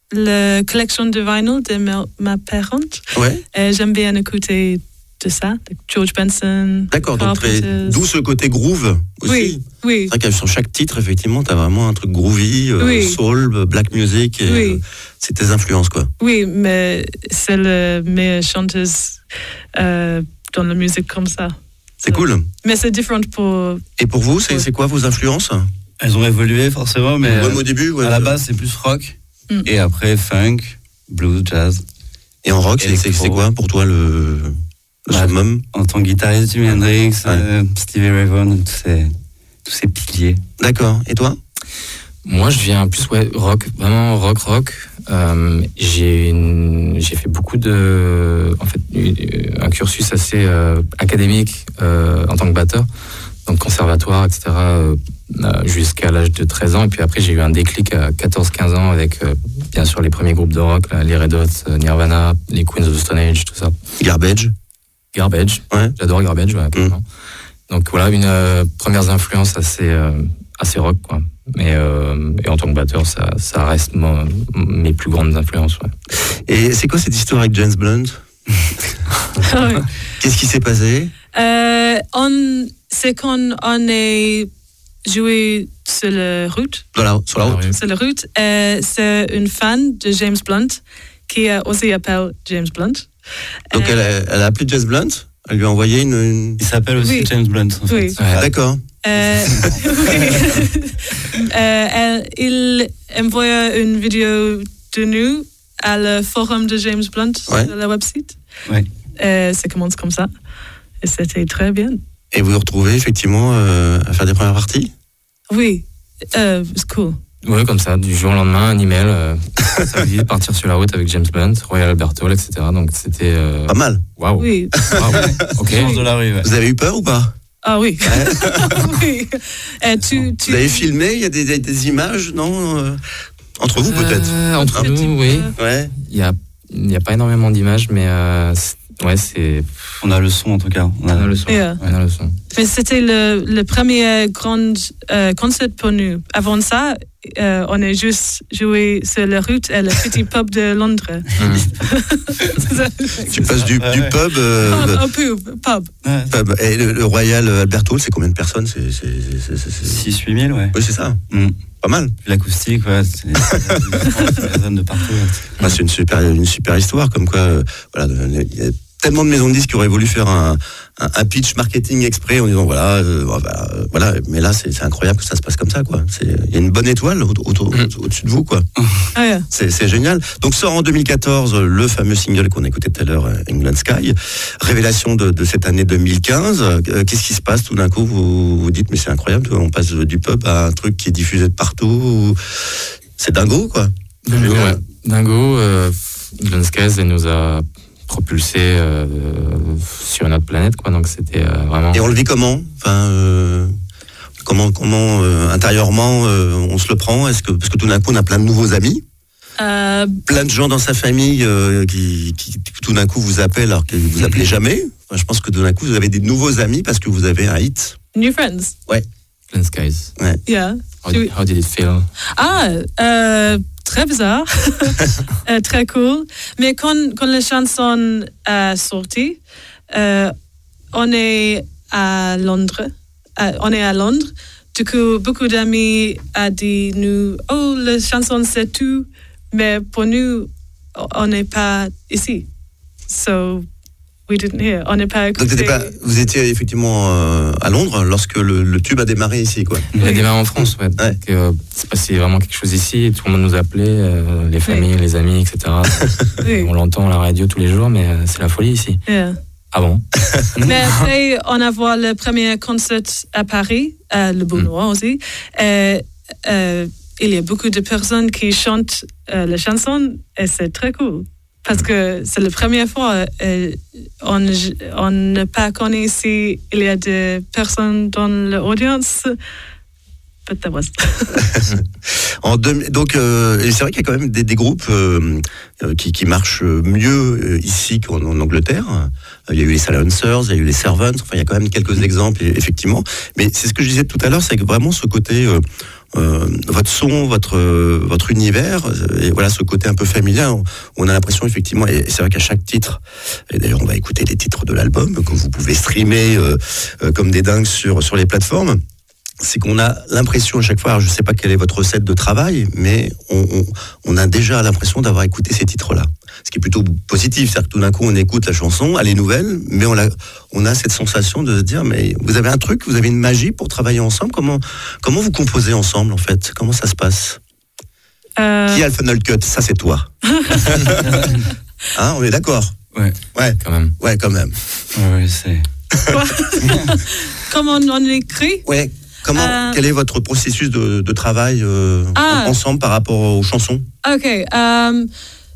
O: la collection de vinyl de ma, ma parente.
K: Ouais.
O: Et j'aime bien écouter de ça, de George Benson.
K: D'accord, donc très,
O: Carpenters.
K: d'où ce côté groove aussi.
O: Oui, oui.
K: C'est vrai que sur chaque titre, effectivement, tu as vraiment un truc groovy, euh,
O: Oui.
K: soul, black music. Et,
O: Oui.
K: euh, c'est tes influences, quoi.
O: Oui, mais c'est la meilleure chanteuse euh, dans la musique comme ça.
K: C'est cool.
O: Mais c'est différent pour.
K: Et pour vous, c'est, c'est quoi vos influences?
P: Elles ont évolué forcément, mais
K: Même
P: euh,
K: au début, ouais.
P: à la base c'est plus rock,
O: Mm.
P: et après funk, blues, jazz.
K: Et en rock, c'est, c'est, c'est quoi pour toi le, le
P: Bah,
K: summum?
P: En tant que guitariste, Jimi Hendrix, euh, Stevie Ray Vaughan, tous ces, tous ces piliers.
K: D'accord. Et toi?
N: Moi, je viens plus ouais rock, vraiment rock rock. Euh, j'ai une- j'ai fait beaucoup de, en fait, une- un cursus assez euh, académique euh, en tant que batteur, donc conservatoire, et cetera. euh, jusqu'à l'âge de treize ans. Et puis après, j'ai eu un déclic à quatorze quinze ans avec, euh, bien sûr, les premiers groupes de rock, là, les Red Hot, euh, Nirvana, les Queens of the Stone Age, tout ça.
K: Garbage.
N: Garbage.
K: Ouais.
N: J'adore Garbage, ouais, carrément. Donc voilà, une euh, première influence assez, euh, assez rock, quoi. Mais euh, et en tant que batteur, ça, ça reste mon- mes plus grandes influences, ouais.
K: Et c'est quoi cette histoire avec James Blunt?
O: Ouais.
K: Qu'est-ce qui s'est passé?
O: Euh, on, c'est quand on est joué sur la route.
K: Dans la- sur la route.
O: Sur la route. Euh, c'est une fan de James Blunt qui euh, aussi appelle James Blunt.
K: Donc
O: Euh,
K: elle, a, elle a appelé James Blunt? Elle lui a envoyé une. une...
P: Il s'appelle aussi
O: Oui.
P: James Blunt. En fait.
O: Oui.
K: Ah, d'accord.
O: Euh, oui. Euh, elle- il envoie une vidéo de nous à le forum de James Blunt
K: Ouais.
O: sur le website.
P: Ouais.
O: Euh, ça commence comme ça. Et c'était très bien.
K: Et vous vous retrouvez effectivement euh, à faire des premières parties?
O: Oui, euh, c'est cool.
N: Ouais, comme ça, du jour au lendemain, un email, euh, ça veut dire partir sur la route avec James Blunt, Royal Albert Hall, et cetera. Donc c'était. euh,
K: Pas mal.
N: Waouh.
O: Oui.
N: Waouh. Ok.
P: Chance de la rue, ouais.
K: Vous avez eu peur ou pas?
O: Ah oui. oui. Euh, tu, tu...
K: Vous avez filmé? Il y a des, des, des images, non euh, entre vous peut-être?
N: Euh, entre
K: Un
N: nous,
K: petit
N: oui.
K: Ouais.
N: Il y a, il y a pas énormément d'images, mais euh, c'est- ouais, c'est.
P: On a le son en tout cas. On
N: On
P: a...
N: a le son.
O: Yeah.
N: On a le son.
O: Mais c'était le, le premier grand euh, concert pour nous. Avant ça, euh, on a juste joué sur la route à le petit pub de Londres.
K: Tu passes du, du pub, euh,
O: Un pub, pub.
K: pub. Et le, le Royal Albert Hall, c'est combien de personnes? C'est, c'est, c'est, c'est, c'est...
P: six huit mille, ouais.
K: Oui, c'est ça.
P: Mm.
K: Pas mal.
P: L'acoustique, ouais, c'est des zones de partout. Ouais.
K: Bah, c'est une super, une super histoire, comme quoi, euh, voilà, il y a tellement de maisons de disques qui auraient voulu faire un, un, un pitch marketing exprès en disant voilà, euh, voilà, euh, voilà, mais là c'est, c'est incroyable que ça se passe comme ça, quoi. C'est, il y a une bonne étoile au, au, au, au-dessus de vous, quoi.
O: Ah, yeah.
K: C'est, c'est génial. Donc sort en deux mille quatorze le fameux single qu'on a écouté tout à l'heure, England Sky. Révélation de, de cette année deux mille quinze. Euh, qu'est-ce qui se passe tout d'un coup? Vous vous dites mais c'est incroyable, on passe du pub à un truc qui est diffusé de partout. C'est dingo, quoi.
N: Dingo, ouais. Dingo, euh, Glenn Skies, elle nous a propulsé euh, sur une autre planète, quoi. Donc c'était euh, vraiment.
K: Et on le vit comment? Enfin, euh, comment, comment euh, intérieurement euh, on se le prend? Est-ce que parce que tout d'un coup on a plein de nouveaux amis,
O: euh...
K: plein de gens dans sa famille euh, qui, qui tout d'un coup vous appellent alors que vous appelez jamais. Enfin, je pense que tout d'un coup vous avez des nouveaux amis parce que vous avez un hit.
O: New friends.
K: Ouais.
N: Plain skies.
K: Ouais.
O: Yeah.
N: How did, how did it feel?
O: Ah, euh, très bizarre, euh, très cool. Mais quand, quand la chanson est sortie, euh, on est à Londres. Euh, on est à Londres. Du coup, beaucoup d'amis ont dit nous, oh, la chanson c'est tout, mais pour nous, on n'est pas ici. So, we didn't hear. On n'est pas écouté.
K: Donc, pas, vous étiez effectivement euh, à Londres lorsque le, le tube a démarré ici, quoi.
N: Il a démarré en France, ouais.
K: ouais.
N: Donc, euh, c'est passé vraiment quelque chose ici. Tout le monde nous appelait, euh, les familles, oui. les amis, et cetera. Oui. On l'entend à la radio tous les jours, mais euh, c'est la folie ici.
O: Yeah.
N: Ah bon?
O: Mais après, on a vu le premier concert à Paris, à Le Beaunois mm. aussi. Et, euh, il y a beaucoup de personnes qui chantent euh, la chanson et c'est très cool. Parce que c'est la première fois euh, on on n'a pas connu si il y a des personnes dans l'audience. But that was.
K: en deux, donc euh, c'est vrai qu'il y a quand même des, des groupes euh, qui, qui marchent mieux ici qu'en en Angleterre. Il y a eu les Silencers, il y a eu les Servants. Enfin, il y a quand même quelques exemples effectivement. Mais c'est ce que je disais tout à l'heure, c'est que vraiment ce côté euh, Euh, votre son, votre euh, votre univers, et voilà ce côté un peu familial. On, on a l'impression effectivement, et c'est vrai qu'à chaque titre, et d'ailleurs on va écouter les titres de l'album que vous pouvez streamer euh, euh, comme des dingues sur sur les plateformes. C'est qu'on a l'impression à chaque fois, alors je sais pas quelle est votre recette de travail, mais on, on, on a déjà l'impression d'avoir écouté ces titres-là. Ce qui est plutôt positif, c'est-à-dire que tout d'un coup on écoute la chanson, elle est nouvelle, mais on a, on a cette sensation de se dire, mais vous avez un truc, vous avez une magie pour travailler ensemble. Comment, comment vous composez ensemble en fait? Comment ça se passe? euh... Qui a le Final Cut? Ça c'est toi. Hein, on est d'accord?
P: Ouais.
K: Ouais,
N: quand même.
K: Ouais, quand même.
P: Ouais, c'est.
O: Comment on écrit?
K: Ouais. Comment, euh... quel est votre processus de, de travail euh,
O: ah.
K: ensemble par rapport aux chansons?
O: Ok. Um,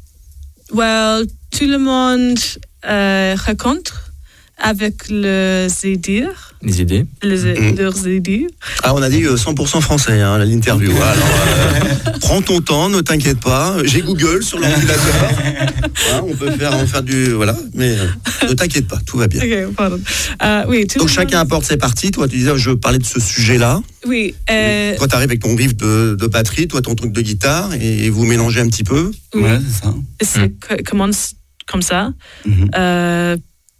O: well, tout le monde euh, raconte avec les idées.
N: Les idées.
O: Les, mmh. Leurs idées.
K: Ah, on a dit cent pour cent français, hein, l'interview. Alors, euh, prends ton temps, ne t'inquiète pas. J'ai Google sur l'ordinateur. Hein, on peut faire, en faire du. Voilà, mais euh, ne t'inquiète pas, tout va bien.
O: Ok, pardon. Euh, oui,
K: Donc, chacun monde... apporte ses parties. Toi, tu disais, je parlais de ce sujet-là.
O: Oui. Euh...
K: Toi, tu arrives avec ton riff de, de batterie, toi, ton truc de guitare, et vous mélangez un petit peu.
O: Oui.
P: Ouais, c'est ça.
O: C'est mmh. commence comme ça. Mmh. Euh,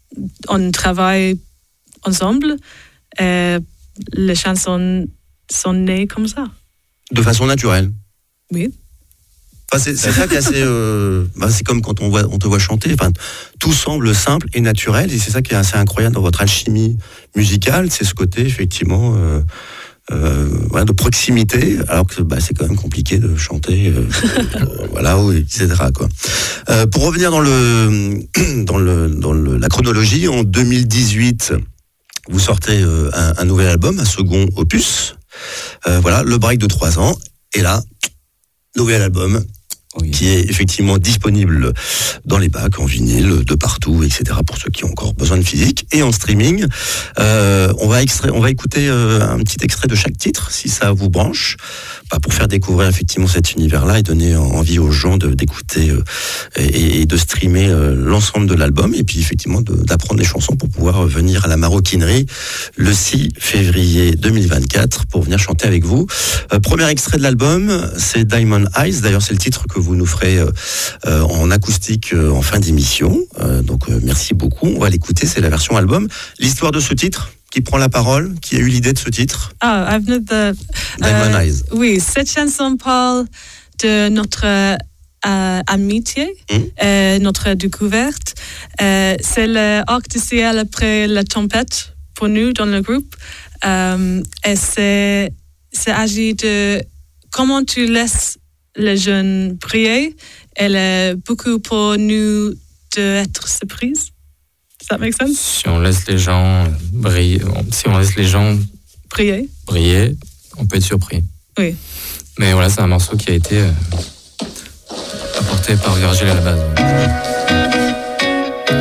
O: on travaille ensemble et les chansons sont nées comme ça.
K: De façon naturelle?
O: Oui.
K: Enfin, c'est, c'est ça qui est assez... Euh, bah, c'est comme quand on, voit, on te voit chanter. Enfin, tout semble simple et naturel, et c'est ça qui est assez incroyable dans votre alchimie musicale, c'est ce côté, effectivement... Euh, Euh, voilà, de proximité, alors que bah, c'est quand même compliqué de chanter, euh, euh, voilà, et cetera. Quoi. Euh, pour revenir dans le dans le dans le, la chronologie, en deux mille dix-huit, vous sortez euh, un, un nouvel album, un second opus. Euh, voilà, le break de trois ans, et là, nouvel album. Oui. Qui est effectivement disponible dans les bacs, en vinyle, de partout, et cetera, pour ceux qui ont encore besoin de physique, et en streaming. Euh, on va extrait, on va écouter euh, un petit extrait de chaque titre, si ça vous branche, bah, pour faire découvrir effectivement cet univers-là et donner envie aux gens de, d'écouter euh, et, et de streamer euh, l'ensemble de l'album, et puis effectivement de, d'apprendre les chansons pour pouvoir venir à la Maroquinerie le six février deux mille vingt-quatre pour venir chanter avec vous. Euh, premier extrait de l'album, c'est Diamond Eyes. D'ailleurs, c'est le titre que vous nous ferez euh, en acoustique euh, en fin d'émission. Euh, donc euh, merci beaucoup. On va l'écouter, c'est la version album. L'histoire de ce titre, qui prend la parole, qui a eu l'idée de ce titre?
O: Ah, I've not the,
K: Diamond
O: euh,
K: Eyes.
O: Oui, cette chanson parle de notre euh, amitié, mmh. euh, notre découverte. Euh, c'est l'arc du ciel après la tempête pour nous dans le groupe. Euh, et c'est, c'est agi de comment tu laisses les jeunes briller. Elle est beaucoup pour nous d'être surprise. Does that make sense?
N: Si on laisse les gens briller, si on laisse les gens
O: briller,
N: briller, on peut être surpris.
O: Oui.
N: Mais voilà, c'est un morceau qui a été euh, apporté par Virgile à la base.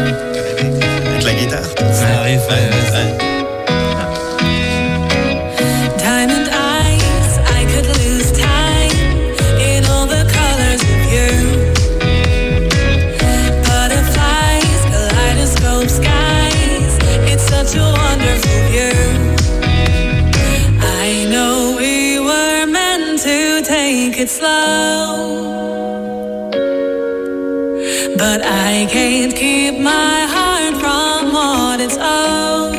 P: riff. Ouais, ouais, ouais.
M: Diamond eyes, I could lose time in all the colors of you. Butterflies, kaleidoscope skies, it's such a wonderful view. I know we were meant to take it slow, but I can't keep my heart from what it's own.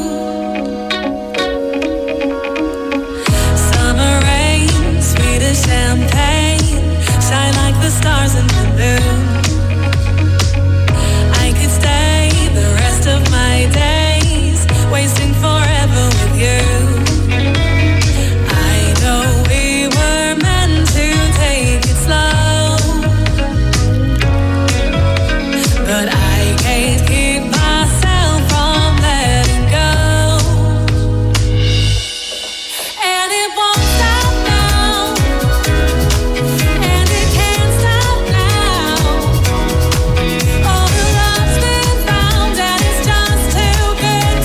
M: Summer rain, sweet as champagne, shine like the stars in the moon. I could stay the rest of my days, wasting forever with you. I know we were meant to take it slow, but I can't keep myself from letting go. And it won't stop now, and it can't stop now. All the love's been found, and it's just too good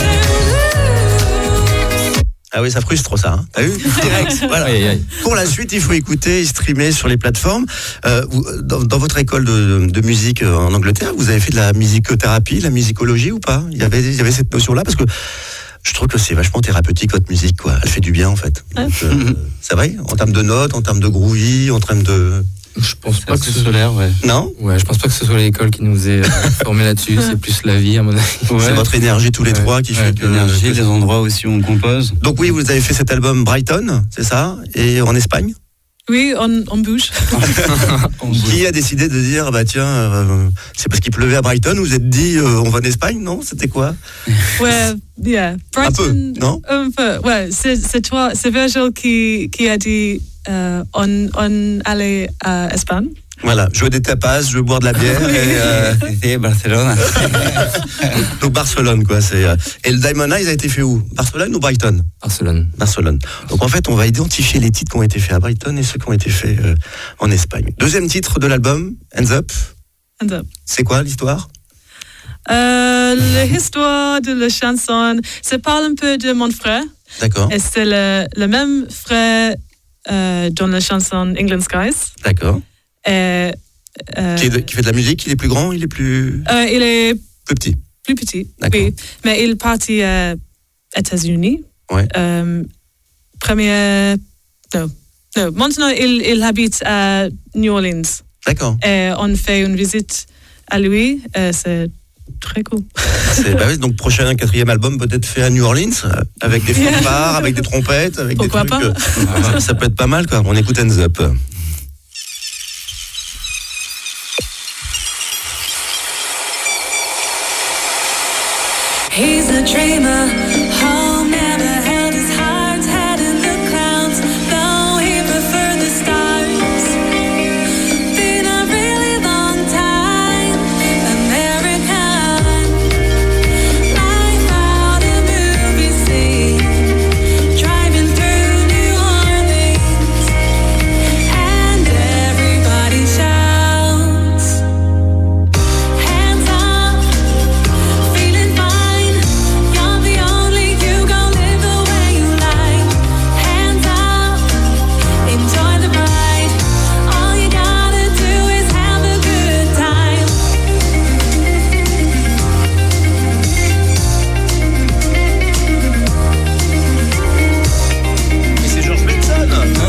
M: to lose.
K: Ah oui, ça frustre ça, hein. T'as vu? Direct. Voilà.
N: Aïe, aïe.
K: Pour la suite, il faut écouter et streamer sur les plateformes. Euh, vous, dans, dans votre école de, de musique en Angleterre, vous avez fait de la musicothérapie, la musicologie ou pas? Il y avait, il y avait cette notion-là parce que je trouve que c'est vachement thérapeutique votre musique, quoi. Elle fait du bien en fait. Donc, euh, c'est vrai, en termes de notes, en termes de groovy, en termes de.
N: Je pense pas que ce
P: solaire, ouais.
K: Non?
N: Ouais, je pense pas que ce soit l'école qui nous ait formé là-dessus. C'est plus la vie, à mon avis.
K: Ouais. C'est votre énergie tous les
N: Ouais.
K: trois qui
P: Ouais,
K: fait que.
P: l'énergie, les endroits aussi où on compose.
K: Donc oui, vous avez fait cet album Brighton, c'est ça? Et en Espagne?
O: Oui, on, on bouge.
K: Qui a décidé de dire, bah tiens, euh, c'est parce qu'il pleuvait à Brighton, vous vous êtes dit, euh, on va en Espagne, non? C'était quoi?
O: Ouais, yeah.
K: Un peu,
O: Brighton,
K: non?
O: Un peu, ouais. C'est, c'est toi, c'est Virgil qui, qui a dit euh, on, on allait à Espagne.
K: Voilà, je veux des tapas, je veux boire de la bière et, euh,
P: et Barcelone.
K: Donc Barcelone, quoi. C'est, euh, et le Diamond Eyes a été fait où? Barcelone ou Brighton?
N: Barcelone.
K: Barcelone. Donc en fait, on va identifier les titres qui ont été faits à Brighton et ceux qui ont été faits euh, en Espagne. Deuxième titre de l'album, Hands Up.
O: Hands Up.
K: C'est quoi l'histoire?
O: Euh, l'histoire de la chanson, ça parle un peu de mon frère.
K: D'accord.
O: Et c'est le, le même frère euh, dans la chanson England Skies.
K: D'accord.
O: Et, euh,
K: Qui, est de- qui fait de la musique, il est plus grand, il est plus,
O: euh, il est
K: plus petit.
O: plus petit,
K: D'accord.
O: oui. Mais il est parti aux États-Unis.
K: Ouais.
O: Euh, premier. Non. Non. Maintenant, il, il habite à New Orleans.
K: D'accord.
O: Et on fait une visite à lui. Et c'est très cool.
K: C'est, bah oui, donc prochain quatrième album peut-être fait à New Orleans, euh, avec des fanfares, avec des trompettes, avec
O: Pourquoi
K: des trucs.
O: pas
K: euh, ça, ça peut être pas mal, quoi. On écoute Hands Up.
M: He's a dreamer, home never held his heart's head in the clouds, though he preferred the stars. Been a really long time, American. Life out a movie scene, driving through New Orleans, and everybody shouts, hands up, feeling fine. You're the only you gon' live the way you like. Hands up, enjoy the ride. All you gotta do is have a good time.
K: Mais c'est George Benson.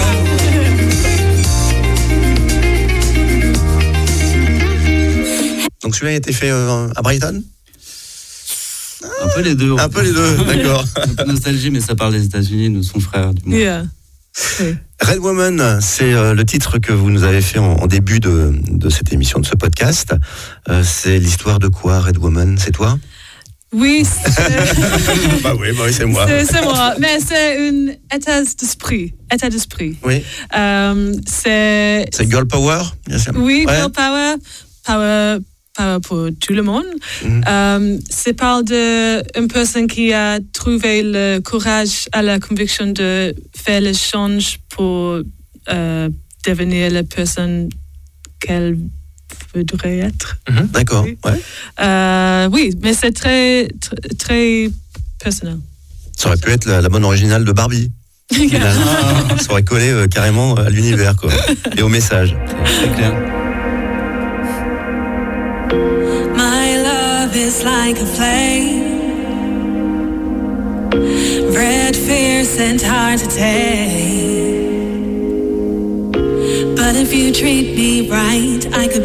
K: Donc celui-là a été fait euh, à Brighton?
P: Un peu les deux.
K: Un peu les deux, d'accord.
P: Un peu de nostalgie, mais ça parle des États-Unis, de son frère, du moins.
O: Yeah. Oui.
K: Red Woman, c'est euh, le titre que vous nous avez fait en, en début de, de cette émission, de ce podcast. Euh, c'est l'histoire de quoi, Red Woman? C'est toi?
O: Oui, c'est,
K: Bah oui, bah oui, c'est moi.
O: c'est, c'est moi. Mais c'est un état d'esprit. État d'esprit.
K: Oui.
O: Euh, c'est.
K: C'est Girl Power, bien sûr.
O: Oui,
K: Ouais.
O: Girl Power. Power. Power pour tout le monde.
K: Mhm.
O: Euh, c'est parle d'une personne qui a trouvé le courage à la conviction de faire le change pour euh, devenir la personne qu'elle voudrait être.
K: Mhm. D'accord.
O: Oui.
K: Ouais.
O: Euh, oui, mais c'est très, très, très personnel.
K: Ça aurait pu être la, la bonne originale de Barbie. Finalement, ça aurait collé euh, carrément à l'univers, quoi. Et au message. C'est clair.
M: My love is like a flame, red, fierce and hard to tame. But if you treat me right, I could